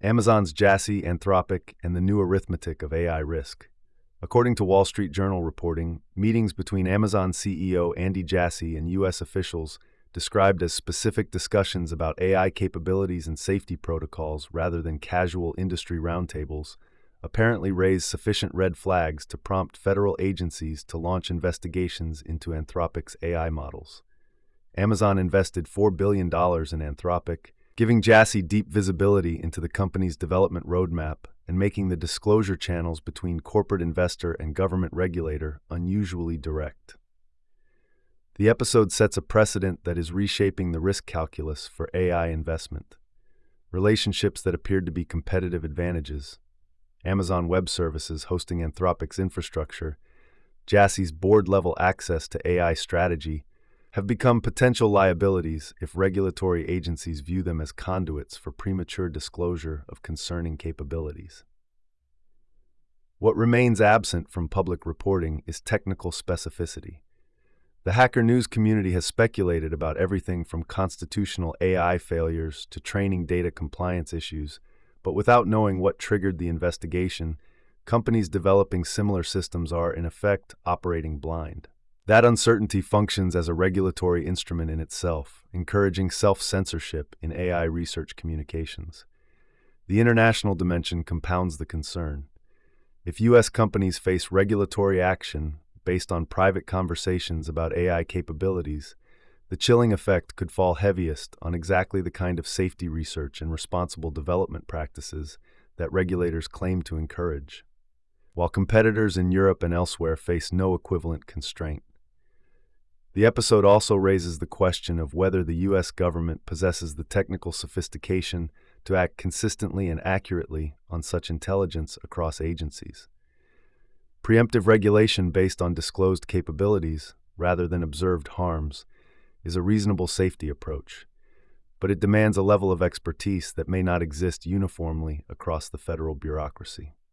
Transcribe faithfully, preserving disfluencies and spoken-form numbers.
Amazon's Jassy, Anthropic, and the new arithmetic of A I risk. According to Wall Street Journal reporting, meetings between Amazon C E O Andy Jassy and U S officials, described as specific discussions about A I capabilities and safety protocols rather than casual industry roundtables, apparently raised sufficient red flags to prompt federal agencies to launch investigations into Anthropic's A I models. Amazon invested four billion dollars in Anthropic, giving Jassy deep visibility into the company's development roadmap and making the disclosure channels between corporate investor and government regulator unusually direct. The episode sets a precedent that is reshaping the risk calculus for A I investment. Relationships that appeared to be competitive advantages, Amazon Web Services hosting Anthropic's infrastructure, Jassy's board-level access to A I strategy, have become potential liabilities if regulatory agencies view them as conduits for premature disclosure of concerning capabilities. What remains absent from public reporting is technical specificity. The Hacker News community has speculated about everything from constitutional A I failures to training data compliance issues, but without knowing what triggered the investigation, companies developing similar systems are, in effect, operating blind. That uncertainty functions as a regulatory instrument in itself, encouraging self-censorship in A I research communications. The international dimension compounds the concern. If U S companies face regulatory action based on private conversations about A I capabilities, the chilling effect could fall heaviest on exactly the kind of safety research and responsible development practices that regulators claim to encourage, while competitors in Europe and elsewhere face no equivalent constraint. The episode also raises the question of whether the U S government possesses the technical sophistication to act consistently and accurately on such intelligence across agencies. Preemptive regulation based on disclosed capabilities, rather than observed harms, is a reasonable safety approach, but it demands a level of expertise that may not exist uniformly across the federal bureaucracy.